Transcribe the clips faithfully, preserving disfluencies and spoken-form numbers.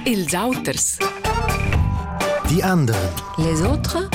Els auters. Die anderen. Les autres.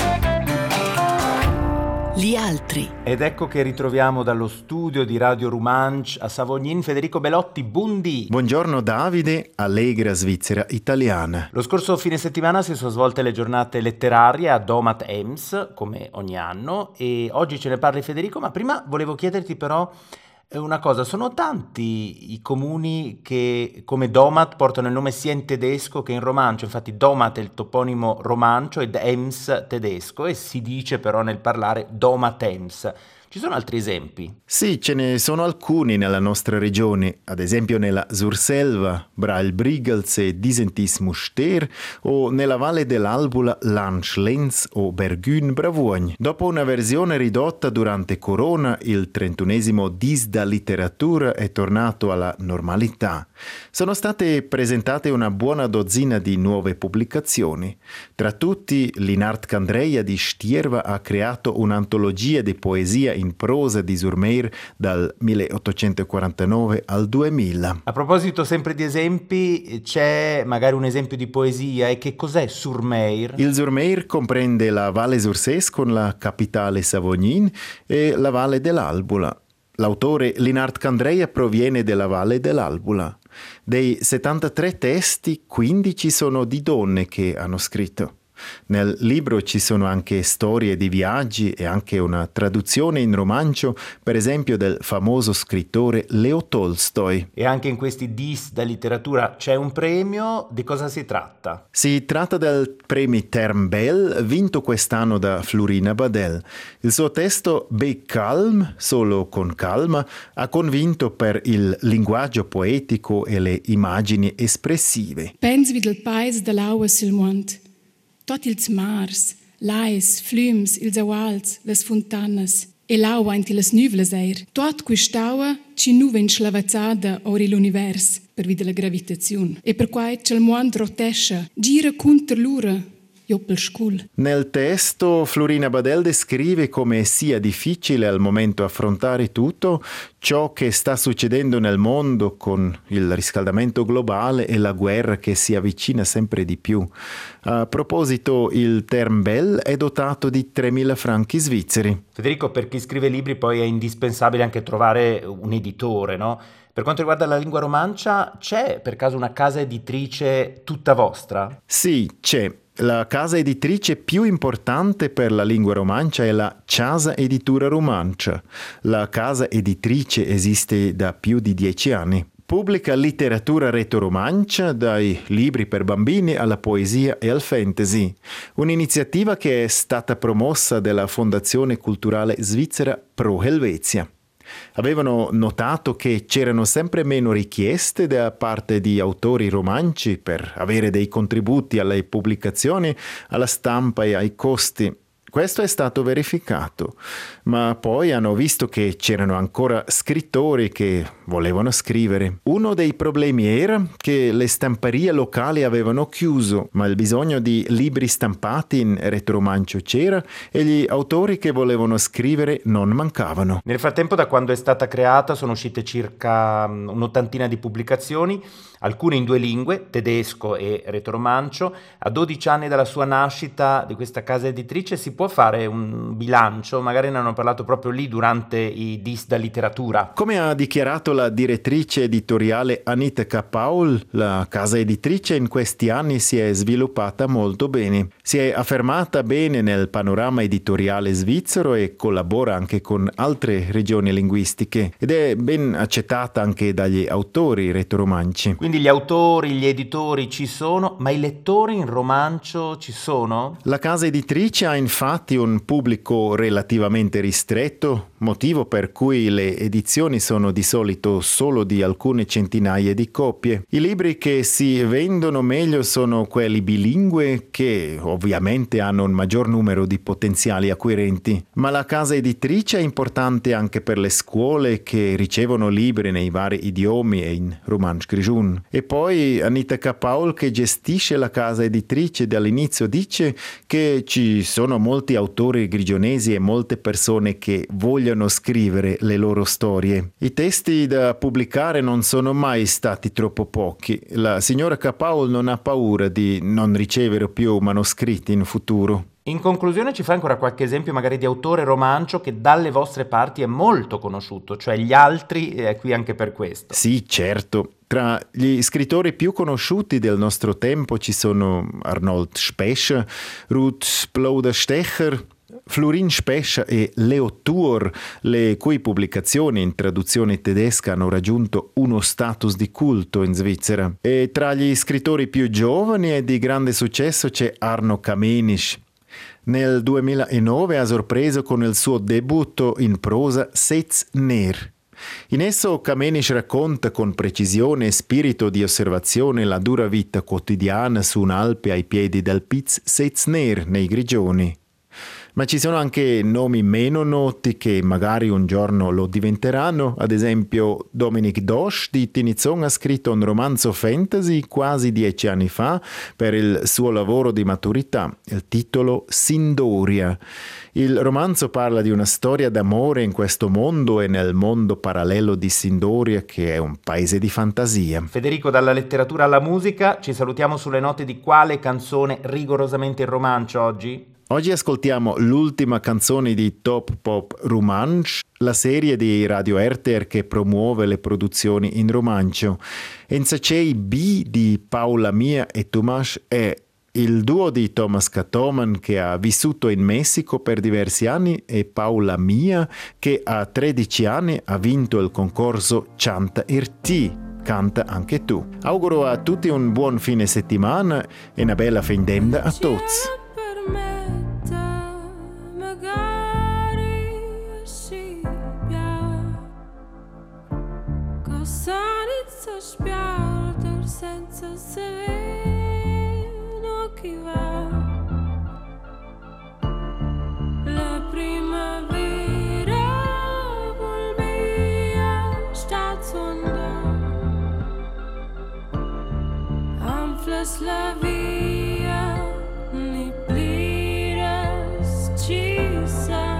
Gli altri. Ed ecco che ritroviamo dallo studio di Radio Romansh a Savognin Federico Belotti. Buondì! Buongiorno Davide, allegra Svizzera italiana. Lo scorso fine settimana si sono svolte le giornate letterarie a Domat Ems, come ogni anno, e oggi ce ne parli Federico, ma prima volevo chiederti però una cosa. Sono tanti i comuni che come Domat portano il nome sia in tedesco che in romancio. Infatti Domat è il toponimo romancio ed Ems tedesco, e si dice però nel parlare Domat Ems. Ci sono altri esempi? Sì, ce ne sono alcuni nella nostra regione, ad esempio nella Surselva, Brail-Brigels e Disentis-Muster, o nella Valle dell'Albula, Lansch-Lenz o Bergün-Bravogn. Dopo una versione ridotta durante Corona, il trentunesimo Dis da Literatura è tornato alla normalità. Sono state presentate una buona dozzina di nuove pubblicazioni. Tra tutti, Linard Candreia di Stierva ha creato un'antologia di poesia in prosa di Surmeir dal milleottocentoquarantanove al duemila. A proposito sempre di esempi, c'è magari un esempio di poesia, e che cos'è Surmeir? Il Surmeir comprende la Valle Surses con la capitale Savognin e la Valle dell'Albula. L'autore Linard Candreia proviene della Valle dell'Albula. Dei settantatré testi, quindici sono di donne che hanno scritto. Nel libro ci sono anche storie di viaggi e anche una traduzione in romancio, per esempio del famoso scrittore Leo Tolstoi. E anche in questi Dis da Literatura c'è un premio. Di cosa si tratta? Si tratta del premio Term Bell, vinto quest'anno da Florina Badel. Il suo testo Be Calm, solo con calma, ha convinto per il linguaggio poetico e le immagini espressive. Pensi del paese dell'aua sul monte. Tot ils mars, lais, flums, ils auals, les fontanas, e l'aua in les nuvles eir. Tot quest'aua ci nu ven slavazzada ori l'univers per via della gravitazione. E per quai c'è il mondo rotescia, gira contro l'ura. Nel testo Florina Badel descrive come sia difficile al momento affrontare tutto ciò che sta succedendo nel mondo con il riscaldamento globale e la guerra che si avvicina sempre di più. A proposito, il Term Bell è dotato di tremila franchi svizzeri. Federico, per chi scrive libri poi è indispensabile anche trovare un editore, no? Per quanto riguarda la lingua romancia, c'è per caso una casa editrice tutta vostra? Sì, c'è. La casa editrice più importante per la lingua romancia è la Casa Editura Romancia. La casa editrice esiste da più di dieci anni. Pubblica letteratura retoromancia, dai libri per bambini alla poesia e al fantasy. Un'iniziativa che è stata promossa dalla Fondazione Culturale Svizzera Pro Helvetia. Avevano notato che c'erano sempre meno richieste da parte di autori romanci per avere dei contributi alle pubblicazioni, alla stampa e ai costi. Questo è stato verificato, ma poi hanno visto che c'erano ancora scrittori che volevano scrivere. Uno dei problemi era che le stamperie locali avevano chiuso, ma il bisogno di libri stampati in retoromancio c'era e gli autori che volevano scrivere non mancavano. Nel frattempo, da quando è stata creata, sono uscite circa un'ottantina di pubblicazioni, alcune in due lingue, tedesco e retoromancio. A dodici anni dalla sua nascita di questa casa editrice si può fare un bilancio? Magari ne hanno parlato proprio lì durante i Dis da Literatura. Come ha dichiarato la direttrice editoriale Anita Kapaul, la casa editrice in questi anni si è sviluppata molto bene. Si è affermata bene nel panorama editoriale svizzero e collabora anche con altre regioni linguistiche ed è ben accettata anche dagli autori retoromanci. Quindi gli autori, gli editori ci sono, ma i lettori in romancio ci sono? La casa editrice ha infatti un pubblico relativamente ristretto, motivo per cui le edizioni sono di solito solo di alcune centinaia di copie. I libri che si vendono meglio sono quelli bilingue, che ovviamente hanno un maggior numero di potenziali acquirenti, ma la casa editrice è importante anche per le scuole che ricevono libri nei vari idiomi e in romansch grigiun. E poi Anita Kapaul, che gestisce la casa editrice dall'inizio, dice che ci sono molti molti autori grigionesi e molte persone che vogliono scrivere le loro storie. I testi da pubblicare non sono mai stati troppo pochi. La signora Capaul non ha paura di non ricevere più manoscritti in futuro. In conclusione, ci fai ancora qualche esempio magari di autore romancio che dalle vostre parti è molto conosciuto, cioè Gli Altri è qui anche per questo? Sì, certo. Tra gli scrittori più conosciuti del nostro tempo ci sono Arnold Specher, Ruth Plauder-Stecher, Florin Specher e Leo Thur, le cui pubblicazioni in traduzione tedesca hanno raggiunto uno status di culto in Svizzera. E tra gli scrittori più giovani e di grande successo c'è Arno Kamenisch. Nel duemilanove ha sorpreso con il suo debutto in prosa Setz ner. In esso Kamenisch racconta con precisione e spirito di osservazione la dura vita quotidiana su un'Alpe ai piedi del Piz Setz ner nei Grigioni. Ma ci sono anche nomi meno noti che magari un giorno lo diventeranno. Ad esempio Dominic Dosch di Tinizon ha scritto un romanzo fantasy quasi dieci anni fa per il suo lavoro di maturità, il titolo Sindoria. Il romanzo parla di una storia d'amore in questo mondo e nel mondo parallelo di Sindoria, che è un paese di fantasia. Federico, dalla letteratura alla musica, ci salutiamo sulle note di quale canzone rigorosamente in romancio oggi? Oggi ascoltiamo l'ultima canzone di Top Pop Romansch, la serie di Radio R T R che promuove le produzioni in romancio. Ensacei B di Paula Mia e Tomas è il duo di Thomas Katoman, che ha vissuto in Messico per diversi anni, e Paula Mia, che a tredici anni ha vinto il concorso Chanta R T. Canta anche tu. Auguro a tutti un buon fine settimana e una bella fin d'enda a tutti. Senza spiarder, senza sereno chi va. La primavera vuol via stazione. Anfles la via, ni blires cisa.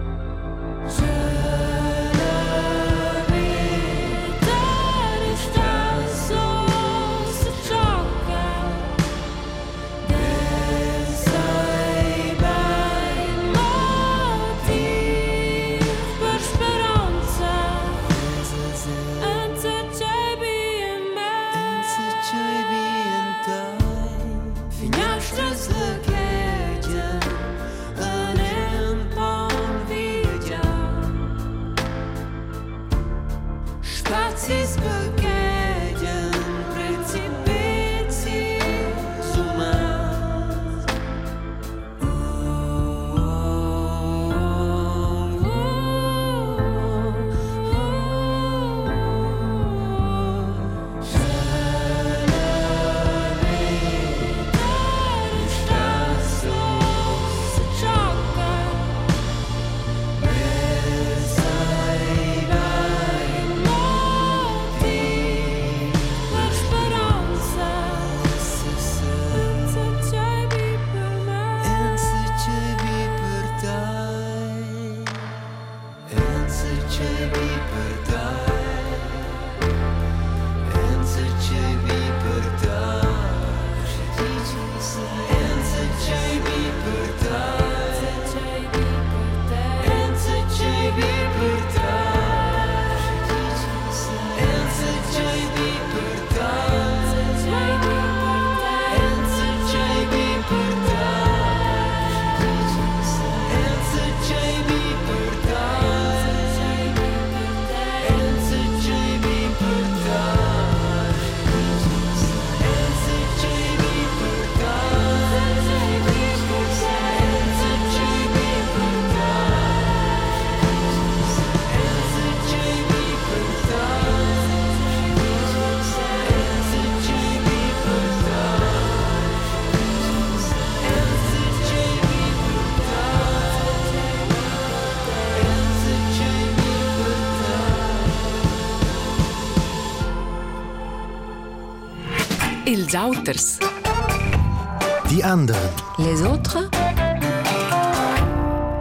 Els Auters. Die anderen. Les autres.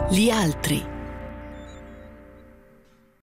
Gli altri.